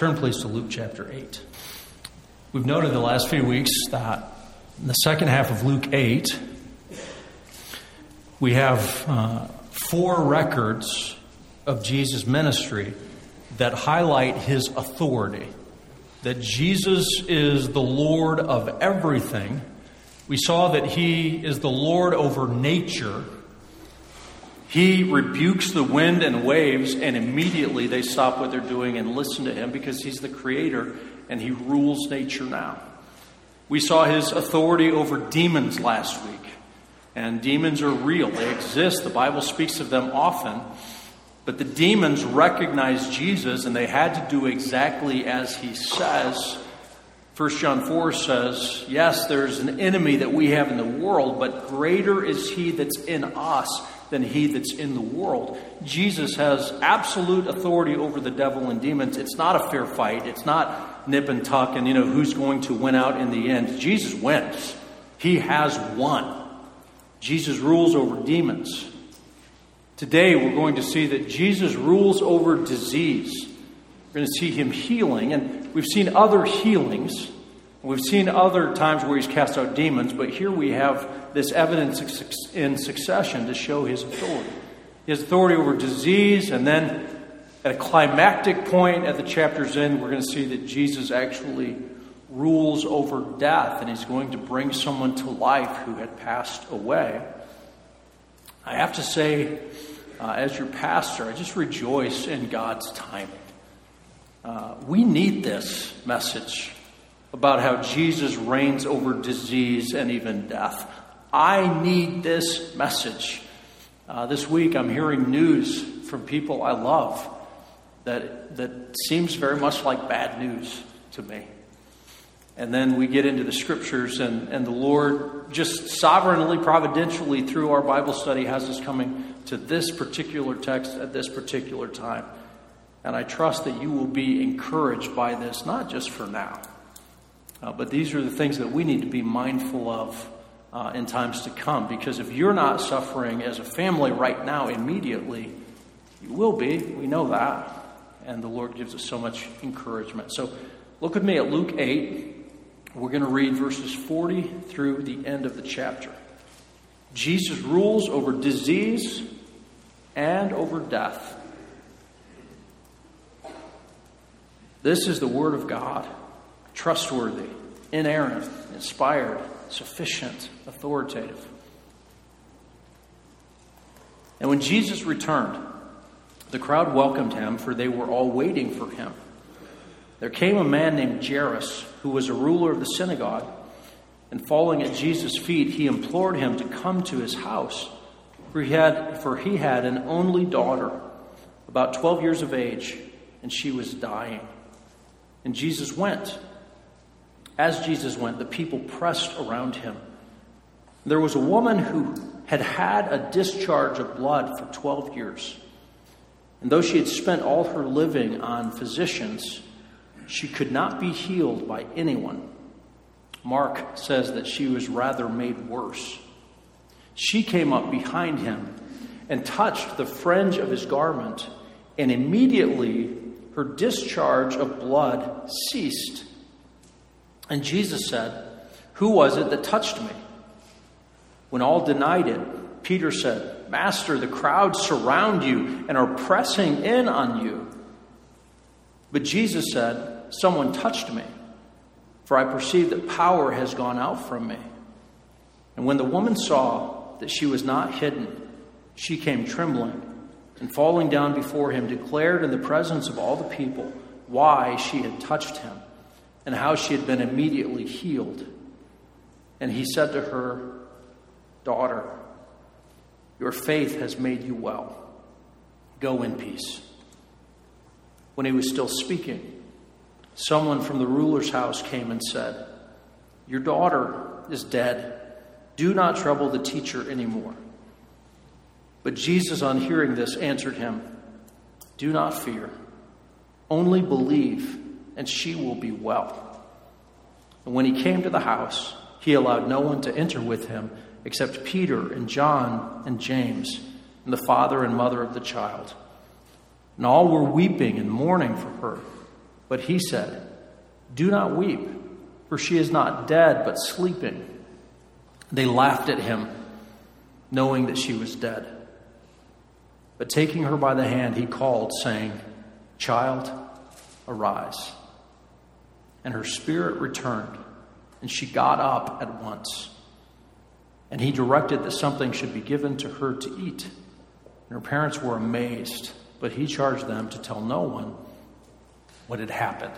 Turn please to Luke chapter 8. We've noted the last few weeks that in the second half of Luke 8, we have 4 records of Jesus' ministry that highlight his authority, that Jesus is the Lord of everything. We saw that he is the Lord over nature. He rebukes the wind and waves, and immediately they stop what they're doing and listen to him because he's the creator and he rules nature now. We saw his authority over demons last week. And demons are real. They exist. The Bible speaks of them often. But the demons recognize Jesus, and they had to do exactly as he says. 1 John 4 says, yes, there's an enemy that we have in the world, but greater is he that's in us than he that's in the world. Jesus has absolute authority over the devil and demons. It's not a fair fight. It's not nip and tuck and, who's going to win out in the end. Jesus wins. He has won. Jesus rules over demons. Today we're going to see that Jesus rules over disease. We're going to see him healing, and we've seen other healings. We've seen other times where he's cast out demons, but here we have this evidence in succession to show his authority. His authority over disease, and then at a climactic point at the chapter's end, we're going to see that Jesus actually rules over death, and he's going to bring someone to life who had passed away. I have to say, as your pastor, I just rejoice in God's timing. We need this message about how Jesus reigns over disease and even death. I need this message. This week I'm hearing news from people I love that seems very much like bad news to me. And then we get into the scriptures, and the Lord just sovereignly, providentially, through our Bible study, has us coming to this particular text at this particular time. And I trust that you will be encouraged by this, not just for now, but these are the things that we need to be mindful of in times to come. Because if you're not suffering as a family right now immediately, you will be. We know that. And the Lord gives us so much encouragement. So look with me at Luke 8. We're going to read verses 40 through the end of the chapter. Jesus rules over disease and over death. This is the word of God, trustworthy, inerrant, inspired, sufficient, authoritative. And when Jesus returned, the crowd welcomed him, for they were all waiting for him. There came a man named Jairus, who was a ruler of the synagogue, and falling at Jesus' feet, he implored him to come to his house, for he had an only daughter, about 12 years of age, and she was dying. And Jesus went. As Jesus went, the people pressed around him. There was a woman who had had a discharge of blood for 12 years. And though she had spent all her living on physicians, she could not be healed by anyone. Mark says that she was rather made worse. She came up behind him and touched the fringe of his garment, and immediately her discharge of blood ceased. And Jesus said, "Who was it that touched me?" When all denied it, Peter said, "Master, the crowd surround you and are pressing in on you." But Jesus said, "Someone touched me, for I perceive that power has gone out from me." And when the woman saw that she was not hidden, she came trembling, and falling down before him, declared in the presence of all the people why she had touched him, and how she had been immediately healed. And he said to her, "Daughter, your faith has made you well. Go in peace." When he was still speaking, someone from the ruler's house came and said, "Your daughter is dead. Do not trouble the teacher anymore." But Jesus, on hearing this, answered him, "Do not fear. Only believe, and she will be well." And when he came to the house, he allowed no one to enter with him except Peter and John and James and the father and mother of the child. And all were weeping and mourning for her. But he said, "Do not weep, for she is not dead, but sleeping." They laughed at him, knowing that she was dead. But taking her by the hand, he called, saying, "Child, arise." And her spirit returned, and she got up at once. And he directed that something should be given to her to eat. And her parents were amazed, but he charged them to tell no one what had happened.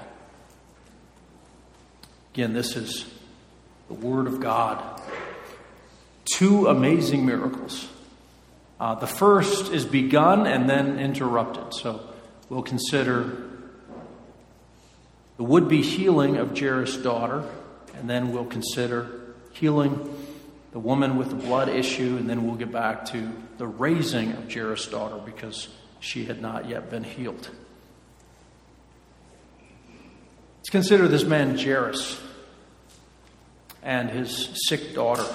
Again, this is the Word of God. Two amazing miracles. The first is begun and then interrupted. So we'll consider the would-be healing of Jairus' daughter, and then we'll consider healing the woman with the blood issue, and then we'll get back to the raising of Jairus' daughter because she had not yet been healed. Let's consider this man Jairus and his sick daughter.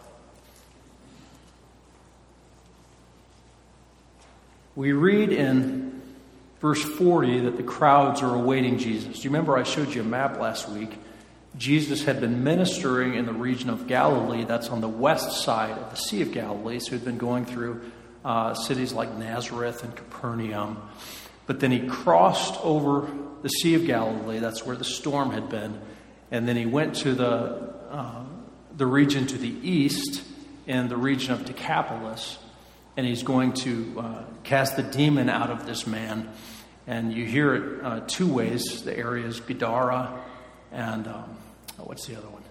We read in verse 40 that the crowds are awaiting Jesus. Do you remember I showed you a map last week? Jesus had been ministering in the region of Galilee. That's on the west side of the Sea of Galilee. So he'd been going through cities like Nazareth and Capernaum. But then he crossed over the Sea of Galilee. That's where the storm had been. And then he went to the region to the east, in the region of Decapolis. And he's going to cast the demon out of this man. And you hear it two ways. The area is Gadara and what's the other one?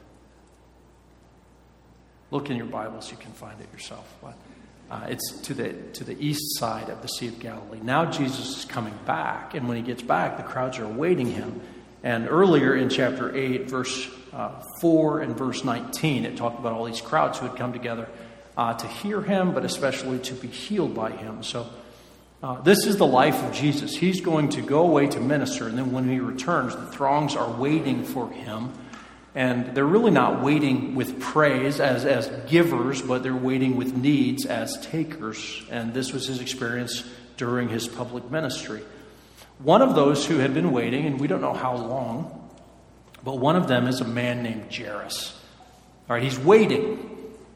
Look in your Bibles, you can find it yourself. But it's to the east side of the Sea of Galilee. Now Jesus is coming back, and when he gets back, the crowds are awaiting him. And earlier in chapter 8, verse 4 and verse 19, it talked about all these crowds who had come together to hear him, but especially to be healed by him. So this is the life of Jesus. He's going to go away to minister, and then when he returns, the throngs are waiting for him. And they're really not waiting with praise as givers, but they're waiting with needs as takers. And this was his experience during his public ministry. One of those who had been waiting, and we don't know how long, but one of them is a man named Jairus. All right, he's waiting.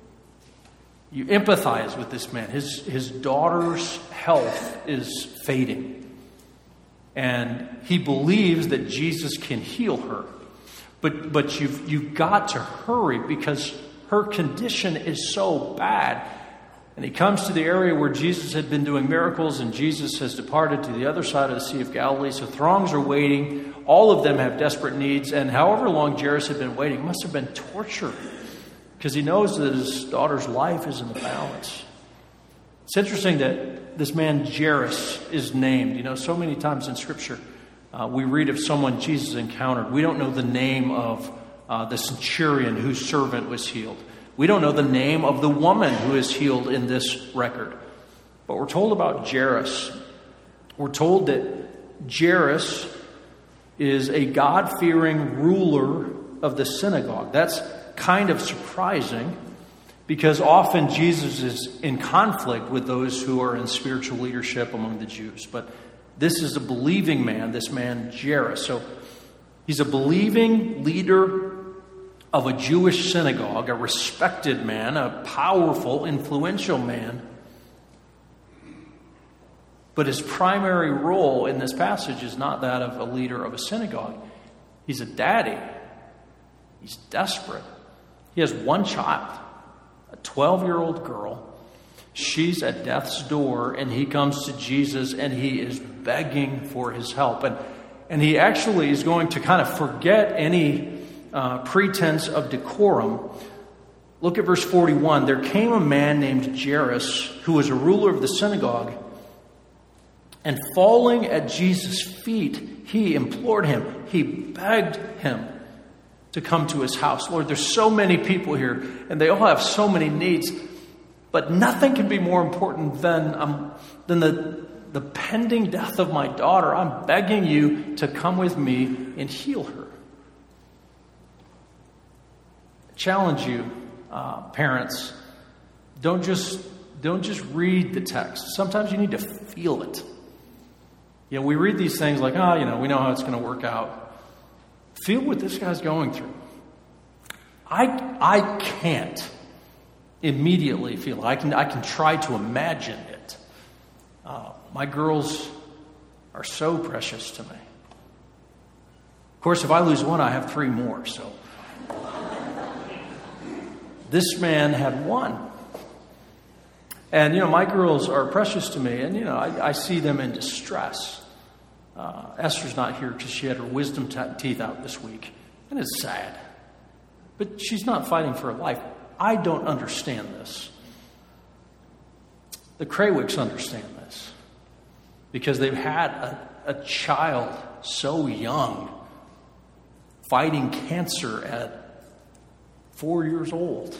You empathize with this man. His daughter's health is fading. And he believes that Jesus can heal her. But you've got to hurry because her condition is so bad. And he comes to the area where Jesus had been doing miracles, and Jesus has departed to the other side of the Sea of Galilee. So throngs are waiting. All of them have desperate needs. And however long Jairus had been waiting, must have been torture, because he knows that his daughter's life is in the balance. It's interesting that this man Jairus is named. You know, so many times in Scripture, we read of someone Jesus encountered. We don't know the name of the centurion whose servant was healed. We don't know the name of the woman who is healed in this record. But we're told about Jairus. We're told that Jairus is a God-fearing ruler of the synagogue. That's kind of surprising, because often Jesus is in conflict with those who are in spiritual leadership among the Jews. But this is a believing man, this man Jairus. So he's a believing leader of a Jewish synagogue, a respected man, a powerful, influential man. But his primary role in this passage is not that of a leader of a synagogue. He's a daddy. He's desperate. He has one child, a 12-year-old girl. She's at death's door, and he comes to Jesus, and he is begging for his help. And he actually is going to kind of forget any pretense of decorum. Look at verse 41. There came a man named Jairus, who was a ruler of the synagogue, and falling at Jesus' feet, he implored him. He begged him to come to his house. Lord, there's so many people here, and they all have so many needs, but nothing can be more important than the pending death of my daughter. I'm begging you to come with me and heal her. I challenge you, parents, don't just read the text. Sometimes you need to feel it. We read these things like, we know how it's going to work out. Feel what this guy's going through. I can't immediately feel it. I can try to imagine it. My girls are so precious to me. Of course, if I lose one, I have 3 more. So this man had 1. And, my girls are precious to me. And, I see them in distress. Esther's not here because she had her wisdom teeth out this week. And it's sad. But she's not fighting for her life. I don't understand this. The Kraywicks understand this. Because they've had a child so young fighting cancer at 4 years old.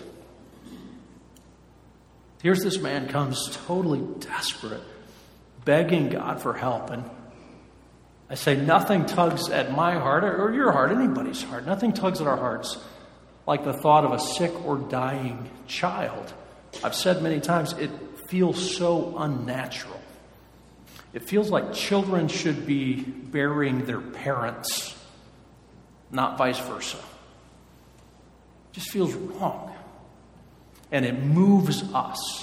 Here's this man comes totally desperate, begging God for help. And I say nothing tugs at my heart or your heart, anybody's heart. Nothing tugs at our hearts like the thought of a sick or dying child. I've said many times, it feels so unnatural. It feels like children should be burying their parents, not vice versa. It just feels wrong. And it moves us.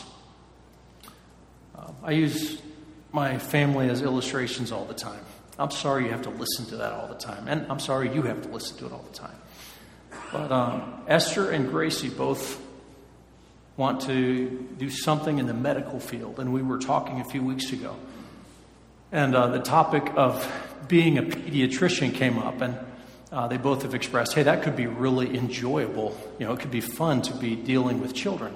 I use my family as illustrations all the time. I'm sorry you have to listen to that all the time. And I'm sorry you have to listen to it all the time. But Esther and Gracie both want to do something in the medical field. And we were talking a few weeks ago. And the topic of being a pediatrician came up. And they both have expressed, hey, that could be really enjoyable. It could be fun to be dealing with children.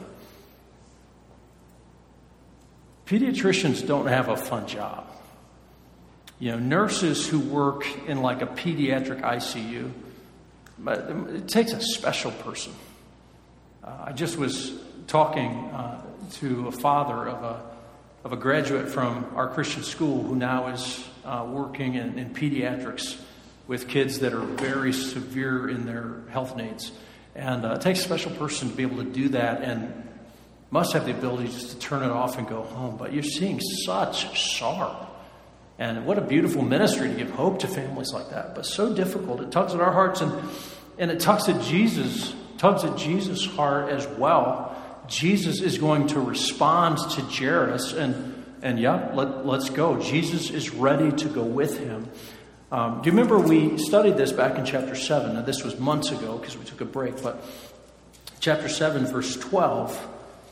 Pediatricians don't have a fun job. Nurses who work in like a pediatric ICU, but it takes a special person. I just was talking to a father of a graduate from our Christian school who now is working in pediatrics with kids that are very severe in their health needs. And it takes a special person to be able to do that and must have the ability just to turn it off and go home. But you're seeing such sorrow. And what a beautiful ministry to give hope to families like that. But so difficult. It tugs at our hearts and it tugs at Jesus' heart as well. Jesus is going to respond to Jairus let's go. Jesus is ready to go with him. Do you remember we studied this back in chapter 7? Now, this was months ago because we took a break, but chapter 7, verse 12,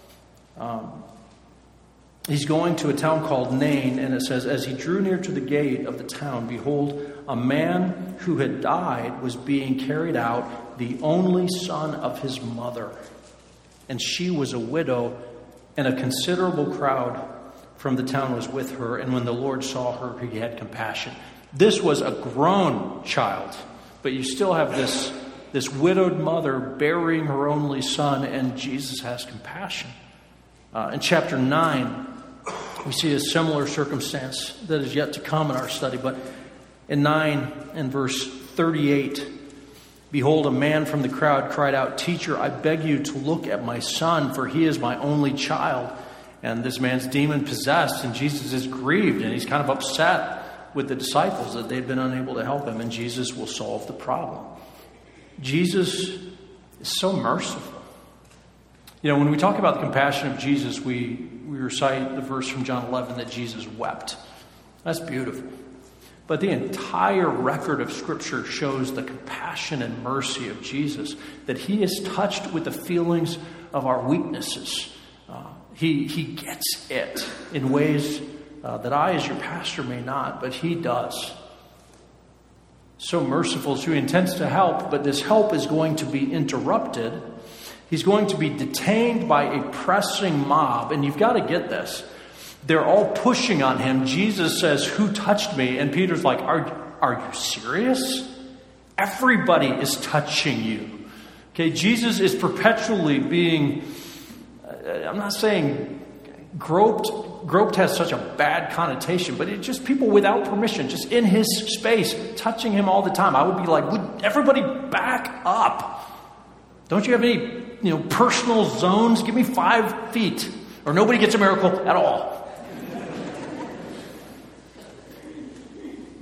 he's going to a town called Nain, and it says, as he drew near to the gate of the town, behold, a man who had died was being carried out, the only son of his mother. And she was a widow, and a considerable crowd from the town was with her. And when the Lord saw her, he had compassion. This was a grown child, but you still have this widowed mother burying her only son, and Jesus has compassion. In chapter 9, we see a similar circumstance that is yet to come in our study. But in 9 and verse 38, behold, a man from the crowd cried out, Teacher, I beg you to look at my son, for he is my only child. And this man's demon-possessed, and Jesus is grieved, and he's kind of upset with the disciples that they've been unable to help him, and Jesus will solve the problem. Jesus is so merciful. When we talk about the compassion of Jesus, we recite the verse from John 11 that Jesus wept. That's beautiful. But the entire record of Scripture shows the compassion and mercy of Jesus, that he is touched with the feelings of our weaknesses. He gets it in ways that I, as your pastor, may not, but he does. So merciful, so he intends to help, but this help is going to be interrupted. He's going to be detained by a pressing mob, and you've got to get this. They're all pushing on him. Jesus says, who touched me? And Peter's like, are you serious? Everybody is touching you. Okay, Jesus is perpetually being, I'm not saying groped has such a bad connotation, but it's just people without permission, just in his space, touching him all the time. I would be like, would everybody back up? Don't you have any, personal zones? Give me 5 feet, or nobody gets a miracle at all.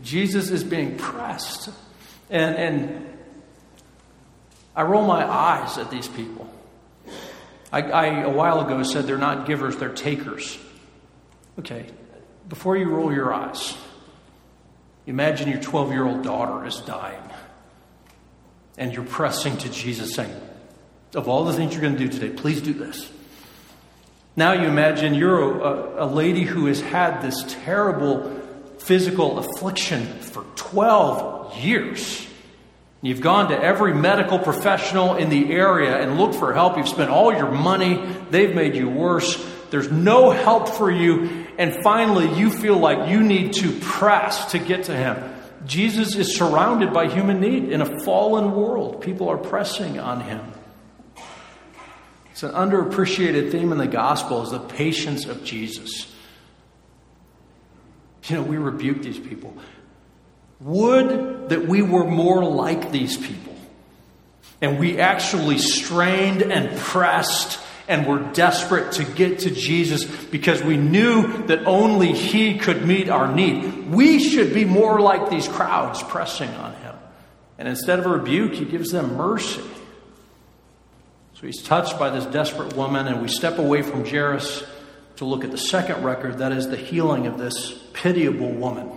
Jesus is being pressed. And I roll my eyes at these people. I a while ago said they're not givers, they're takers. Okay, before you roll your eyes, imagine your 12-year-old daughter is dying. And you're pressing to Jesus saying, of all the things you're going to do today, please do this. Now you imagine you're a lady who has had this terrible physical affliction for 12 years. You've gone to every medical professional in the area and looked for help. You've spent all your money. They've made you worse. There's no help for you. And finally, you feel like you need to press to get to him. Jesus is surrounded by human need in a fallen world. People are pressing on him. It's an underappreciated theme in the gospel is the patience of Jesus. You know, we rebuke these people. Would that we were more like these people. And we actually strained and pressed and were desperate to get to Jesus because we knew that only he could meet our need. We should be more like these crowds pressing on him. And instead of a rebuke, he gives them mercy. So he's touched by this desperate woman, and we step away from Jairus to look at the second record, that is the healing of this pitiable woman.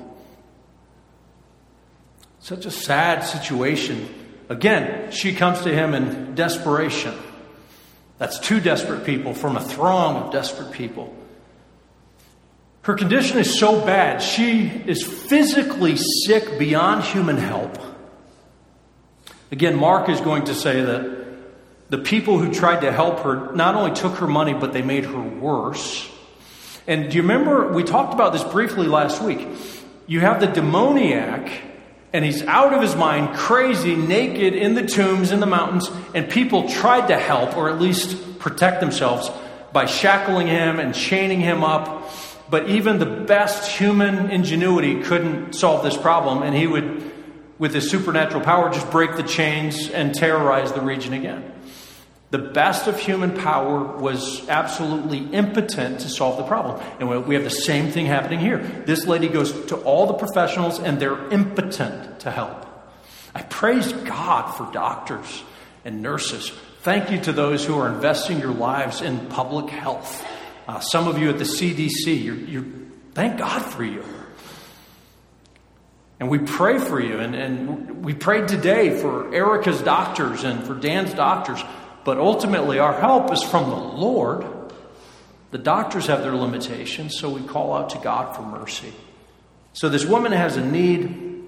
Such a sad situation. Again, she comes to him in desperation. That's two desperate people from a throng of desperate people. Her condition is so bad, she is physically sick beyond human help. Again, Mark is going to say that the people who tried to help her not only took her money, but they made her worse. And do you remember, we talked about this briefly last week. You have the demoniac, and he's out of his mind, crazy, naked, in the tombs, in the mountains, and people tried to help, or at least protect themselves, by shackling him and chaining him up. But even the best human ingenuity couldn't solve this problem, and he would, with his supernatural power, just break the chains and terrorize the region again. The best of human power was absolutely impotent to solve the problem. And we have the same thing happening here. This lady goes to all the professionals and they're impotent to help. I praise God for doctors and nurses. Thank you to those who are investing your lives in public health. Some of you at the CDC, thank God for you. And we pray for you. And we prayed today for Erica's doctors and for Dan's doctors. But ultimately, our help is from the Lord. The doctors have their limitations, so we call out to God for mercy. So this woman has a need,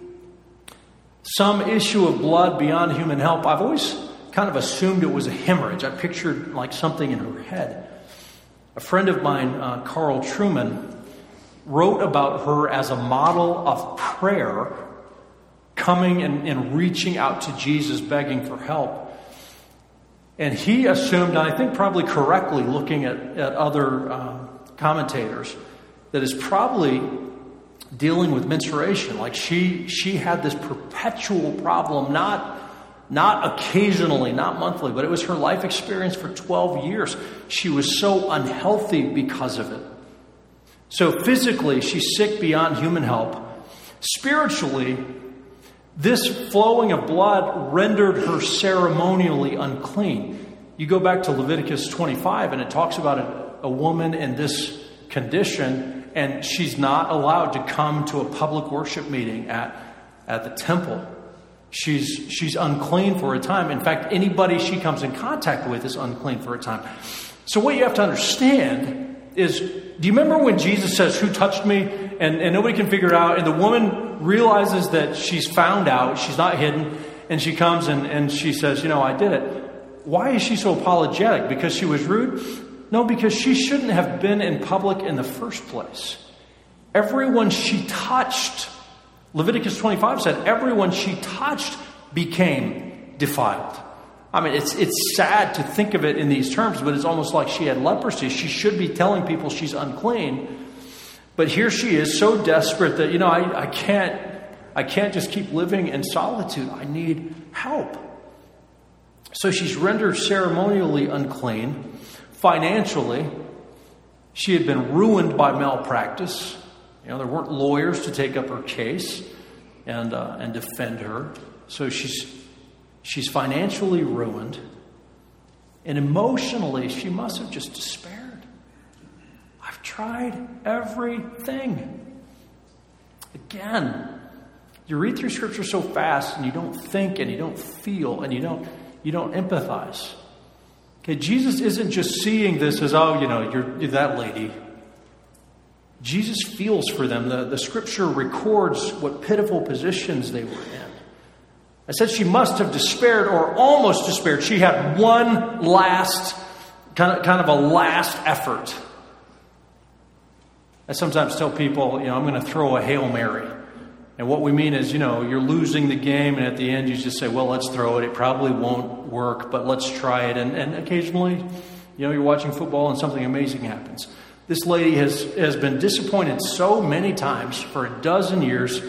some issue of blood beyond human help. I've always kind of assumed it was a hemorrhage. I pictured like something in her head. A friend of mine, Carl Truman, wrote about her as a model of prayer, coming and reaching out to Jesus, begging for help. And he assumed, and I think probably correctly, looking at other commentators, that is probably dealing with menstruation. Like she had this perpetual problem, not occasionally, not monthly, but it was her life experience for 12 years. She was so unhealthy because of it. So physically, she's sick beyond human help. Spiritually, this flowing of blood rendered her ceremonially unclean. You go back to Leviticus 25, and it talks about a woman in this condition, and she's not allowed to come to a public worship meeting at the temple. She's unclean for a time. In fact, anybody she comes in contact with is unclean for a time. So what you have to understand is, do you remember when Jesus says, "Who touched me?" And nobody can figure it out. And the woman realizes that she's found out. She's not hidden. And she comes and she says, I did it. Why is she so apologetic? Because she was rude? No, because she shouldn't have been in public in the first place. Everyone she touched, Leviticus 25 said, everyone she touched became defiled. I mean, it's sad to think of it in these terms, but it's almost like she had leprosy. She should be telling people she's unclean. But here she is, so desperate that, I can't just keep living in solitude. I need help. So she's rendered ceremonially unclean. Financially, she had been ruined by malpractice. There weren't lawyers to take up her case. and defend her. So she's financially ruined. And emotionally, she must have just despaired. I've tried everything. Again, you read through Scripture so fast and you don't think and you don't feel and you don't empathize. Okay, Jesus isn't just seeing this as, you're that lady. Jesus feels for them. The Scripture records what pitiful positions they were in. I said she must have despaired or almost despaired. She had one last, kind of a last effort. I sometimes tell people, I'm going to throw a Hail Mary. And what we mean is, you're losing the game, and at the end you just say, well, let's throw it. It probably won't work, but let's try it. And occasionally, you're watching football and something amazing happens. This lady has been disappointed so many times for 12 years.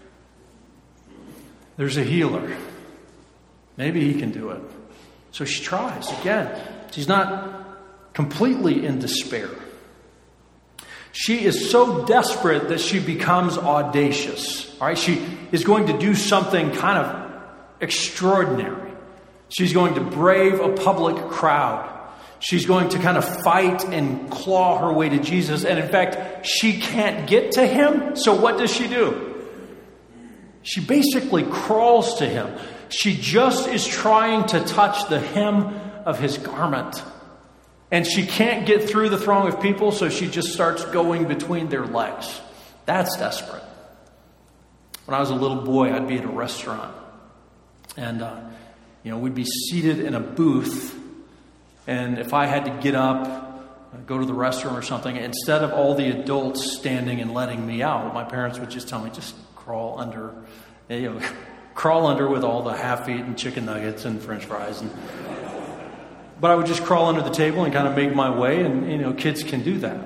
There's a healer. Maybe he can do it. So she tries again. She's not completely in despair. She is so desperate that she becomes audacious. All right, she is going to do something kind of extraordinary. She's going to brave a public crowd. She's going to kind of fight and claw her way to Jesus. And in fact, she can't get to him. So what does she do? She basically crawls to him. She just is trying to touch the hem of his garment. And she can't get through the throng of people, so she just starts going between their legs. That's desperate. When I was a little boy, I'd be at a restaurant. And, we'd be seated in a booth. And if I had to get up, go to the restroom or something, instead of all the adults standing and letting me out, my parents would just tell me, just crawl under, crawl under with all the half-eaten chicken nuggets and French fries. But I would just crawl under the table and kind of make my way, and kids can do that.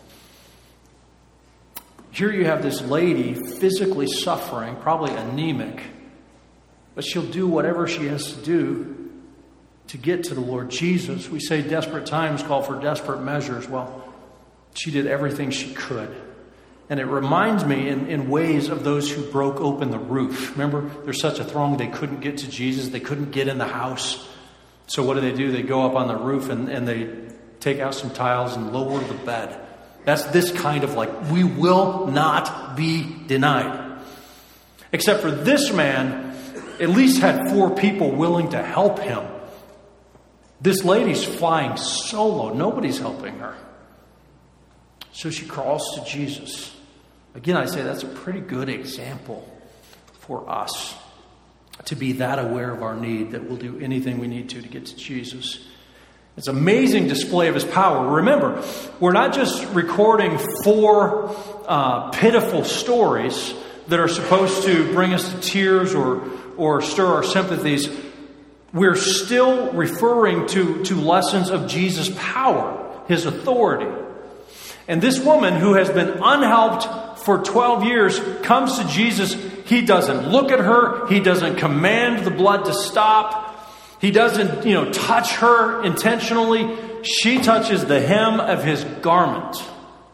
Here you have this lady physically suffering, probably anemic, but she'll do whatever she has to do to get to the Lord Jesus. We say desperate times call for desperate measures. Well, she did everything she could. And it reminds me in ways of those who broke open the roof. Remember, there's such a throng they couldn't get to Jesus. They couldn't get in the house. So what do? They go up on the roof and they take out some tiles and lower the bed. That's this kind of we will not be denied. Except for this man, at least had 4 people willing to help him. This lady's flying solo. Nobody's helping her. So she crawls to Jesus. Again, I say that's a pretty good example for us to be that aware of our need that we'll do anything we need to get to Jesus. It's an amazing display of his power. Remember, we're not just recording 4 pitiful stories that are supposed to bring us to tears or stir our sympathies. We're still referring to lessons of Jesus' power, his authority. And this woman who has been unhelped for 12 years comes to Jesus. He doesn't look at her. He doesn't command the blood to stop. He doesn't, touch her intentionally. She touches the hem of his garment.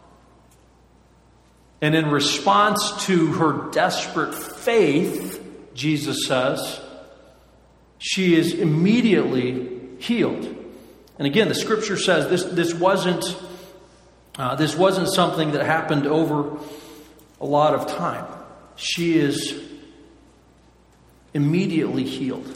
And in response to her desperate faith, Jesus says, she is immediately healed. And again, the Scripture says this wasn't something that happened over a lot of time. She is immediately healed.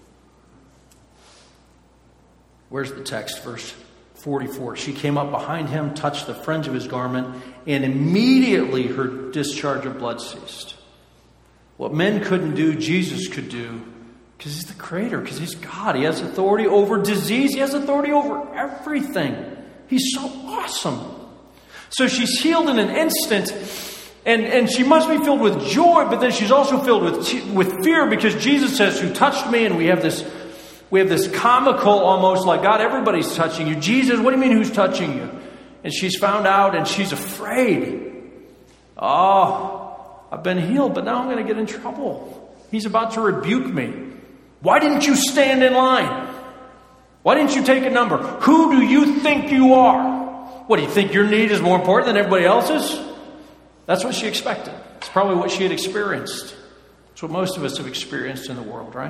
Where's the text? Verse 44. She came up behind him, touched the fringe of his garment, and immediately her discharge of blood ceased. What men couldn't do, Jesus could do, because he's the creator, because he's God. He has authority over disease. He has authority over everything. He's so awesome. So she's healed in an instant, and she must be filled with joy, but then she's also filled with fear, because Jesus says, "Who touched me?" And we have this comical, almost like, God, everybody's touching you. Jesus, what do you mean who's touching you? And she's found out, and she's afraid. Oh, I've been healed, but now I'm going to get in trouble. He's about to rebuke me. Why didn't you stand in line? Why didn't you take a number? Who do you think you are? What, do you think your need is more important than everybody else's? That's what she expected. It's probably what she had experienced. It's what most of us have experienced in the world, right?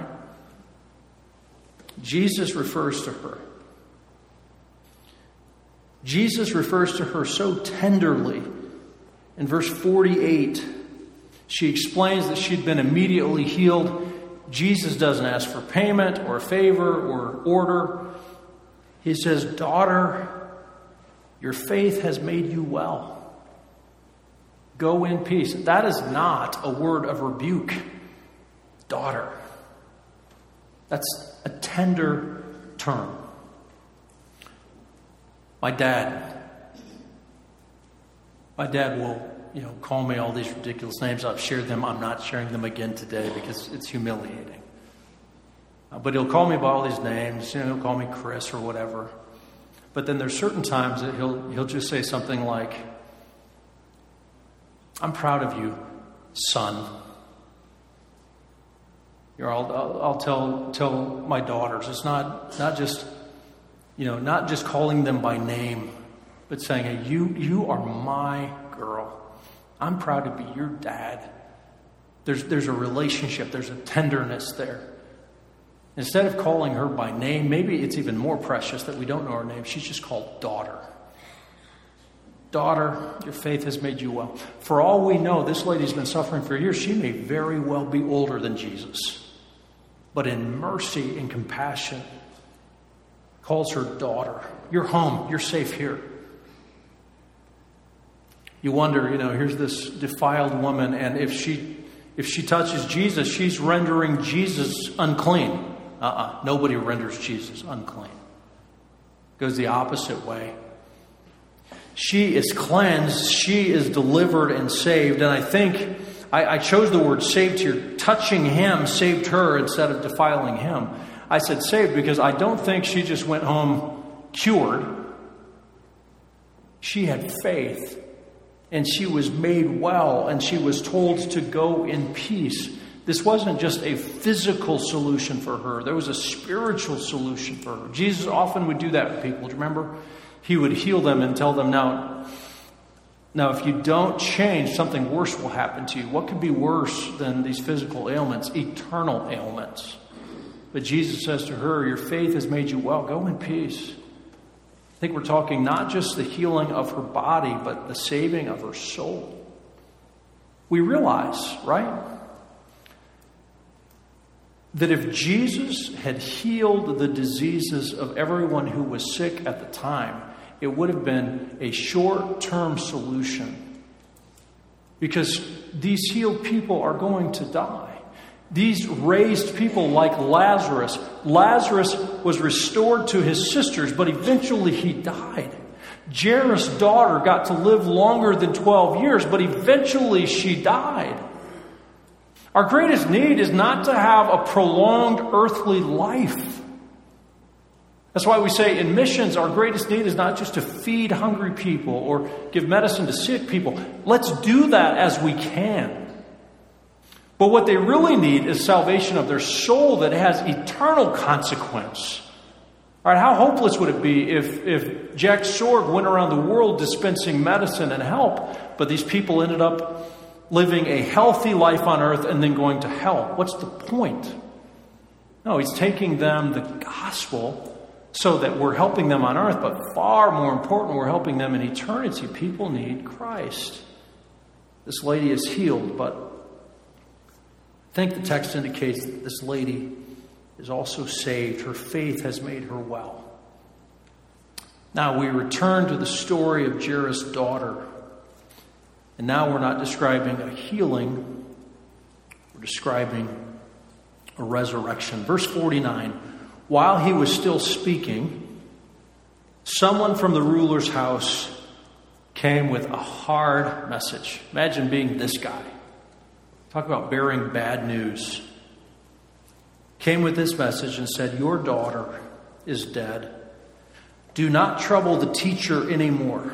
Jesus refers to her. Jesus refers to her so tenderly. In verse 48, she explains that she'd been immediately healed. Jesus doesn't ask for payment or a favor or order. He says, "Daughter, your faith has made you well. Go in peace." That is not a word of rebuke. Daughter. That's a tender term. My dad will, call me all these ridiculous names. I've shared them. I'm not sharing them again today because it's humiliating. But he'll call me by all these names. He'll call me Chris or whatever. But then there's certain times that he'll just say something like, "I'm proud of you, son." I'll tell my daughters. It's not just calling them by name, but saying, "Hey, you are my girl. I'm proud to be your dad." There's a relationship. There's a tenderness there. Instead of calling her by name, maybe it's even more precious that we don't know her name. She's just called daughter. Daughter, your faith has made you well. For all we know, this lady's been suffering for years. She may very well be older than Jesus. But in mercy and compassion, calls her daughter. You're home. You're safe here. You wonder, here's this defiled woman, and if she touches Jesus, she's rendering Jesus unclean. Nobody renders Jesus unclean. Goes the opposite way. She is cleansed. She is delivered and saved. And I think I chose the word saved here. Touching him saved her instead of defiling him. I said saved because I don't think she just went home cured. She had faith. And she was made well. And she was told to go in peace. This wasn't just a physical solution for her. There was a spiritual solution for her. Jesus often would do that with people. Do you remember? He would heal them and tell them, now if you don't change, something worse will happen to you. What could be worse than these physical ailments? Eternal ailments. But Jesus says to her, your faith has made you well. Go in peace. I think we're talking not just the healing of her body, but the saving of her soul. We realize, right, that if Jesus had healed the diseases of everyone who was sick at the time, it would have been a short-term solution. Because these healed people are going to die. These raised people like Lazarus. Lazarus was restored to his sisters, but eventually he died. Jairus' daughter got to live longer than 12 years, but eventually she died. Our greatest need is not to have a prolonged earthly life. That's why we say in missions, our greatest need is not just to feed hungry people or give medicine to sick people. Let's do that as we can. But what they really need is salvation of their soul that has eternal consequence. All right, how hopeless would it be if Jack Sorg went around the world dispensing medicine and help, but these people ended up living a healthy life on earth and then going to hell? What's the point? No, he's taking them the gospel so that we're helping them on earth, but far more important, we're helping them in eternity. People need Christ. This lady is healed, but I think the text indicates that this lady is also saved. Her faith has made her well. Now we return to the story of Jairus' daughter. And now we're not describing a healing, we're describing a resurrection. Verse 49, while he was still speaking, someone from the ruler's house came with a hard message. Imagine being this guy. Talk about bearing bad news. Came with this message and said, your daughter is dead. Do not trouble the teacher anymore.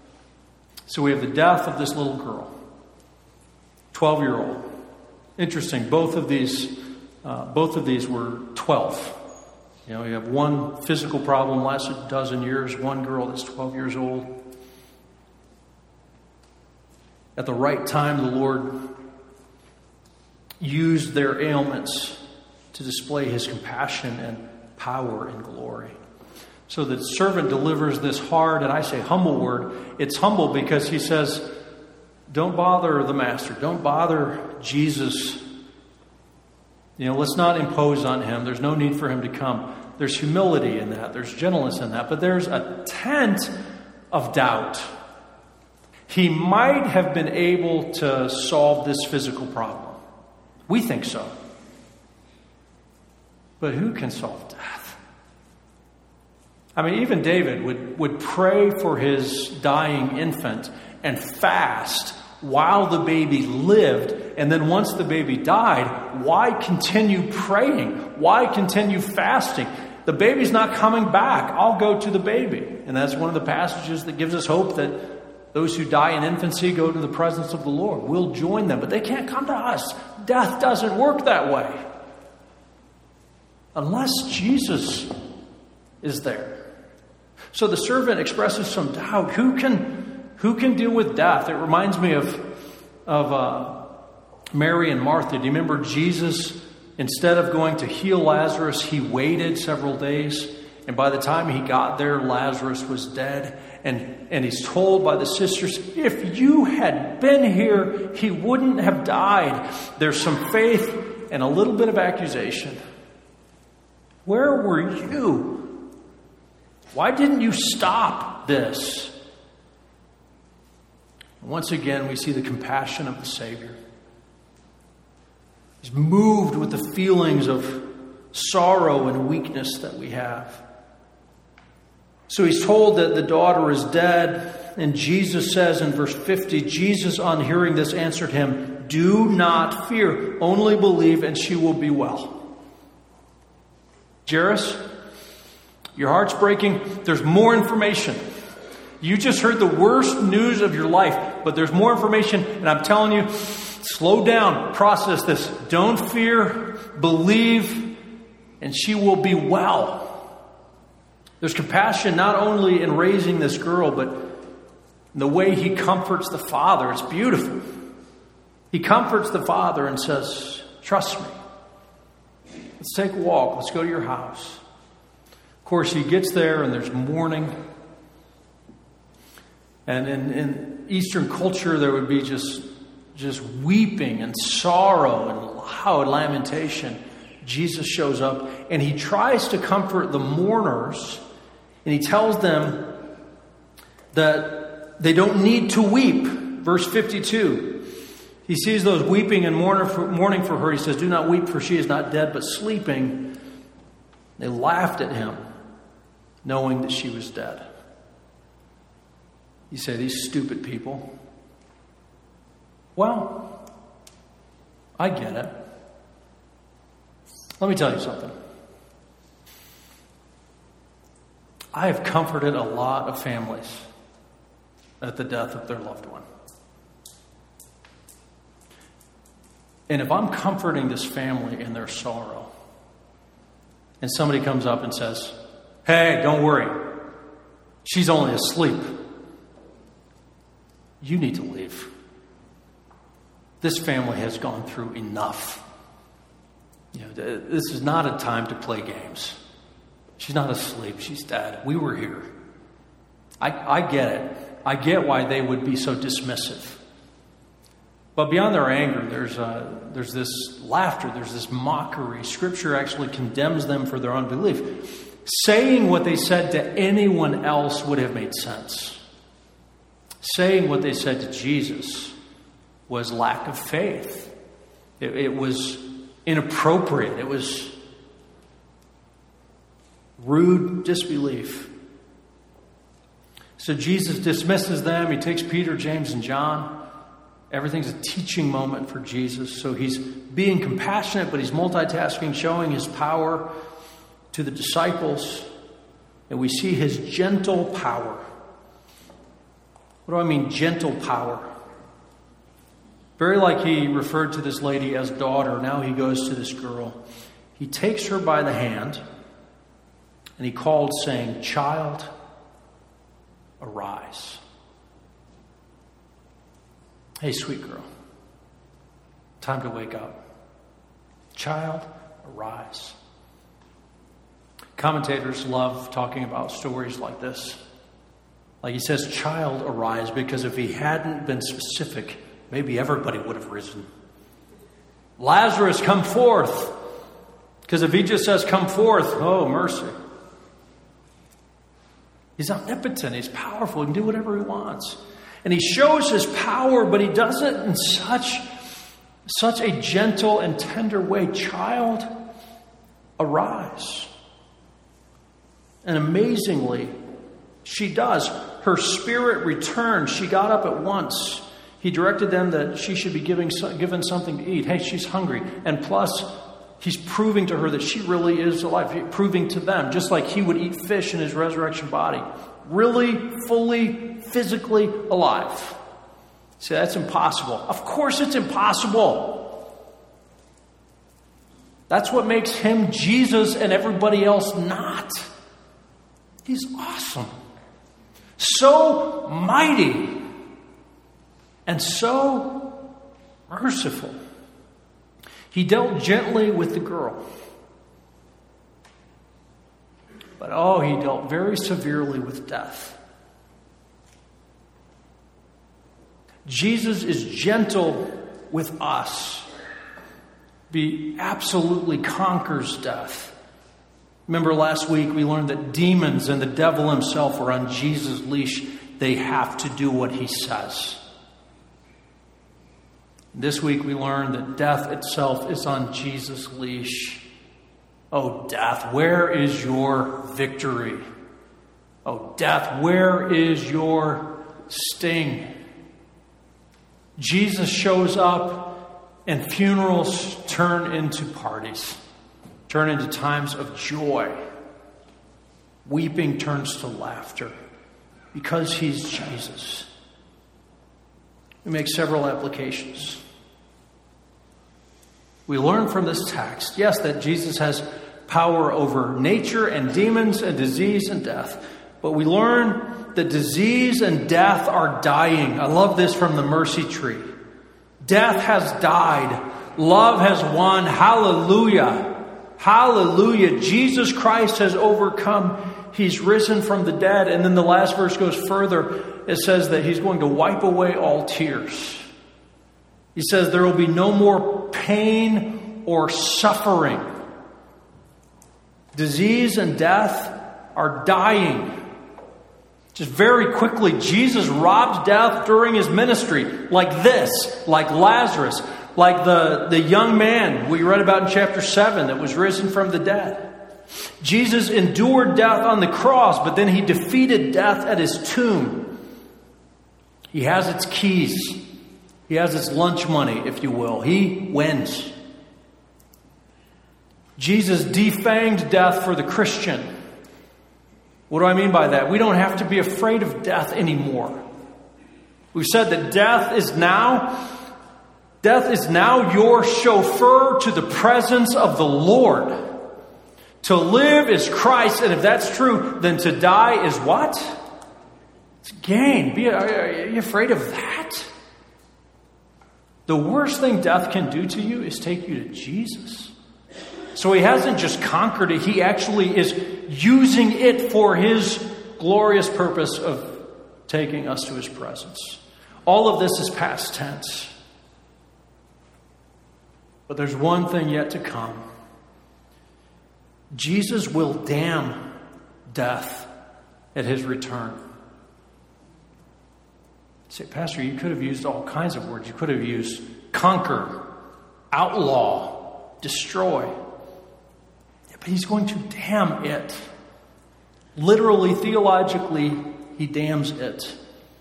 So we have the death of this little girl, 12-year-old. Interesting. Both of these were 12. You have one physical problem lasted a dozen years. One girl that's 12 years old. At the right time, the Lord used their ailments to display his compassion and power and glory. So the servant delivers this hard, and I say humble word. It's humble because he says, don't bother the master. Don't bother Jesus. Let's not impose on him. There's no need for him to come. There's humility in that. There's gentleness in that. But there's a tint of doubt. He might have been able to solve this physical problem. We think so. But who can solve death? I mean, even David would pray for his dying infant and fast while the baby lived. And then once the baby died, why continue praying? Why continue fasting? The baby's not coming back. I'll go to the baby. And that's one of the passages that gives us hope that those who die in infancy go to the presence of the Lord. We'll join them, but they can't come to us. Death doesn't work that way. Unless Jesus is there. So the servant expresses some doubt. Who can deal with death? It reminds me of Mary and Martha. Do you remember Jesus, instead of going to heal Lazarus, he waited several days. And by the time he got there, Lazarus was dead. And he's told by the sisters, if you had been here, he wouldn't have died. There's some faith and a little bit of accusation. Where were you? Why didn't you stop this? Once again, we see the compassion of the Savior. He's moved with the feelings of sorrow and weakness that we have. So he's told that the daughter is dead. And Jesus says in verse 50, Jesus, on hearing this, answered him, do not fear, only believe and she will be well. Jairus, your heart's breaking. There's more information. You just heard the worst news of your life, but there's more information. And I'm telling you, slow down, process this. Don't fear, believe, and she will be well. There's compassion not only in raising this girl, but in the way he comforts the father. It's beautiful. He comforts the father and says, trust me. Let's take a walk. Let's go to your house. Of course, he gets there and there's mourning. And in Eastern culture, there would be just weeping and sorrow and loud lamentation. Jesus shows up and he tries to comfort the mourners. And he tells them that they don't need to weep. Verse 52. He sees those weeping and mourning for her. He says, do not weep, for she is not dead, but sleeping. They laughed at him, knowing that she was dead. You say, these stupid people. Well, I get it. Let me tell you something. I have comforted a lot of families at the death of their loved one. And if I'm comforting this family in their sorrow, and somebody comes up and says, hey, don't worry, she's only asleep, you need to leave. This family has gone through enough. This is not a time to play games. She's not asleep. She's dead. We were here. I get it. I get why they would be so dismissive. But beyond their anger, there's this laughter. There's this mockery. Scripture actually condemns them for their unbelief. Saying what they said to anyone else would have made sense. Saying what they said to Jesus was lack of faith. It was inappropriate. It was rude disbelief. So Jesus dismisses them. He takes Peter, James, and John. Everything's a teaching moment for Jesus. So he's being compassionate, but he's multitasking, showing his power to the disciples. And we see his gentle power. What do I mean, gentle power? Very like he referred to this lady as daughter. Now he goes to this girl. He takes her by the hand and he called, saying, child, arise. Hey, sweet girl, time to wake up. Child, arise. Commentators love talking about stories like this. Like he says, child, arise, because if he hadn't been specific, maybe everybody would have risen. Lazarus, come forth. Because if he just says, come forth, oh, mercy. He's omnipotent. He's powerful. He can do whatever he wants. And he shows his power, but he does it in such a gentle and tender way. Child, arise. And amazingly, she does. Her spirit returned. She got up at once. He directed them that she should be given something to eat. Hey, she's hungry. And plus, he's proving to her that she really is alive. Proving to them, just like he would eat fish in his resurrection body. Really, fully, physically alive. See, that's impossible. Of course it's impossible. That's what makes him Jesus and everybody else not. He's awesome. So mighty. And so merciful. He dealt gently with the girl. But he dealt very severely with death. Jesus is gentle with us. He absolutely conquers death. Remember last week we learned that demons and the devil himself are on Jesus' leash. They have to do what he says. This week we learned that death itself is on Jesus' leash. Oh, death, where is your victory? Oh, death, where is your sting? Jesus shows up and funerals turn into parties, turn into times of joy. Weeping turns to laughter because he's Jesus. We make several applications. We learn from this text, yes, that Jesus has power over nature and demons and disease and death. But we learn that disease and death are dying. I love this from the mercy tree. Death has died. Love has won. Hallelujah. Hallelujah. Jesus Christ has overcome. He's risen from the dead. And then the last verse goes further. It says that he's going to wipe away all tears. He says there will be no more pain or suffering. Disease and death are dying. Just very quickly, Jesus robbed death during his ministry. Like this, like Lazarus, like the young man we read about in chapter 7 that was risen from the dead. Jesus endured death on the cross, but then he defeated death at his tomb. He has its keys. He has its lunch money, if you will. He wins. Jesus defanged death for the Christian. What do I mean by that? We don't have to be afraid of death anymore. We've said that death is now your chauffeur to the presence of the Lord. To live is Christ, and if that's true, then to die is what? It's gain. Are you afraid of that? The worst thing death can do to you is take you to Jesus. So he hasn't just conquered it, he actually is using it for his glorious purpose of taking us to his presence. All of this is past tense. But there's one thing yet to come. Jesus will damn death at his return. You say, Pastor, you could have used all kinds of words. You could have used conquer, outlaw, destroy. Yeah, but he's going to damn it. Literally, theologically, he damns it.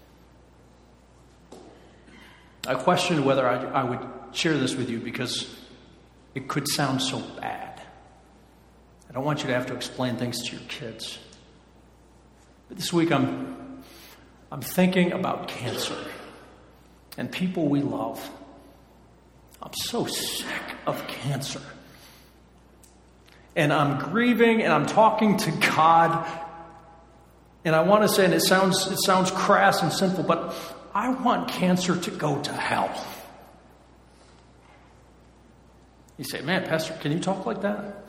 I questioned whether I would share this with you because it could sound so bad. I don't want you to have to explain things to your kids. But this week I'm thinking about cancer and people we love. I'm so sick of cancer. And I'm grieving and I'm talking to God. And I want to say, and it sounds crass and sinful, but I want cancer to go to hell. You say, man, Pastor, can you talk like that?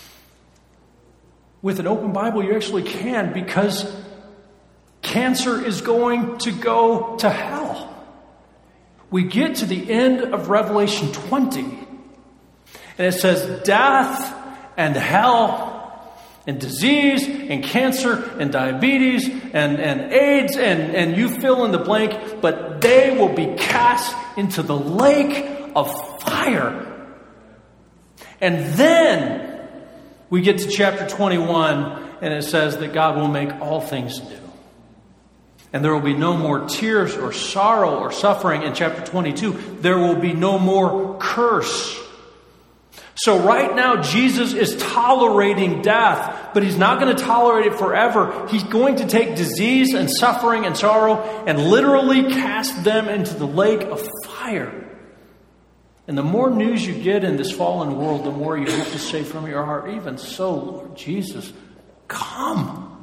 With an open Bible, you actually can, because cancer is going to go to hell. We get to the end of Revelation 20, and it says death and hell and disease and cancer and diabetes and AIDS and you fill in the blank, but they will be cast into the lake of fire. And then we get to chapter 21, and it says that God will make all things new. And there will be no more tears or sorrow or suffering. In chapter 22, there will be no more curse. So right now, Jesus is tolerating death, but he's not going to tolerate it forever. He's going to take disease and suffering and sorrow and literally cast them into the lake of fire. And the more news you get in this fallen world, the more you have to say from your heart, even so, Lord Jesus, come.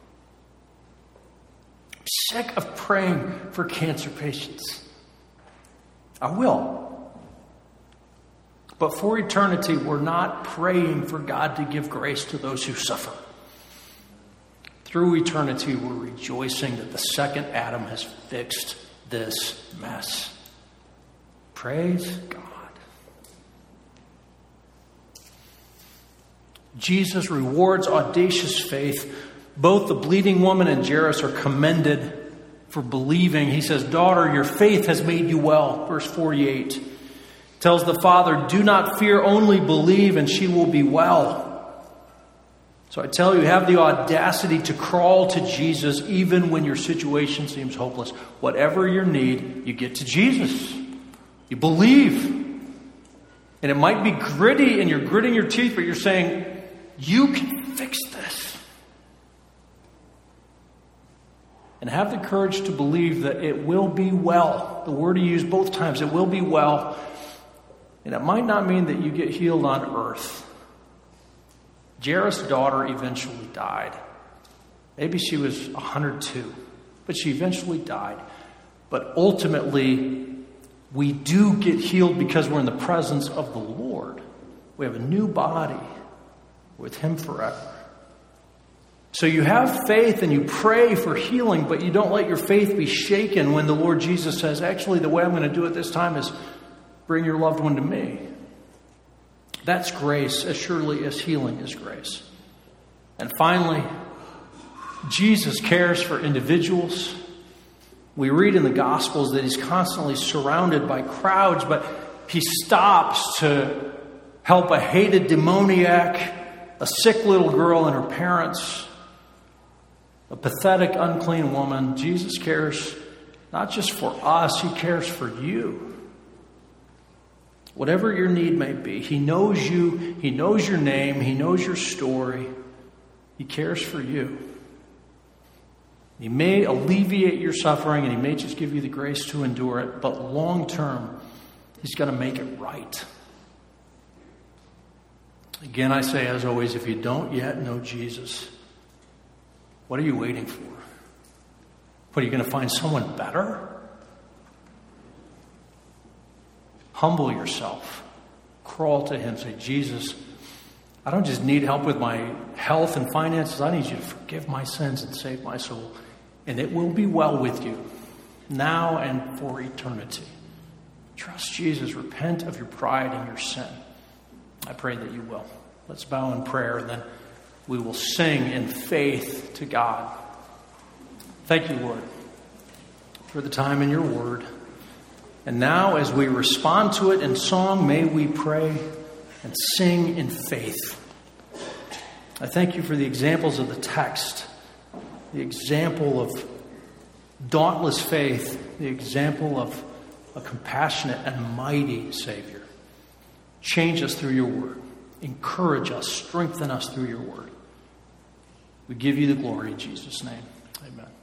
I'm sick of praying for cancer patients. I will. But for eternity, we're not praying for God to give grace to those who suffer. Through eternity, we're rejoicing that the second Adam has fixed this mess. Praise God. Jesus rewards audacious faith. Both the bleeding woman and Jairus are commended for believing. He says, daughter, your faith has made you well. Verse 48 tells the father, do not fear, only believe, and she will be well. So I tell you, have the audacity to crawl to Jesus even when your situation seems hopeless. Whatever your need, you get to Jesus. You believe. And it might be gritty and you're gritting your teeth, but you're saying, you can fix this. And have the courage to believe that it will be well. The word he used both times, it will be well. And it might not mean that you get healed on earth. Jairus' daughter eventually died. Maybe she was 102, but she eventually died. But ultimately, we do get healed because we're in the presence of the Lord. We have a new body with him forever. So you have faith and you pray for healing, but you don't let your faith be shaken when the Lord Jesus says, actually, the way I'm going to do it this time is bring your loved one to me. That's grace as surely as healing is grace. And finally, Jesus cares for individuals. We read in the Gospels that he's constantly surrounded by crowds, but he stops to help a hated demoniac, a sick little girl and her parents, a pathetic, unclean woman. Jesus cares not just for us, he cares for you. Whatever your need may be, he knows you, he knows your name, he knows your story. He cares for you. He may alleviate your suffering and he may just give you the grace to endure it, but long term, he's going to make it right. Again, I say, as always, if you don't yet know Jesus, what are you waiting for? What, are you going to find someone better? Humble yourself. Crawl to him. Say, Jesus, I don't just need help with my health and finances. I need you to forgive my sins and save my soul. And it will be well with you, now and for eternity. Trust Jesus. Repent of your pride and your sin. I pray that you will. Let's bow in prayer, and then we will sing in faith to God. Thank you, Lord, for the time in your word. And now, as we respond to it in song, may we pray and sing in faith. I thank you for the examples of the text, the example of dauntless faith, the example of a compassionate and mighty Savior. Change us through your word. Encourage us, strengthen us through your word. We give you the glory in Jesus' name. Amen.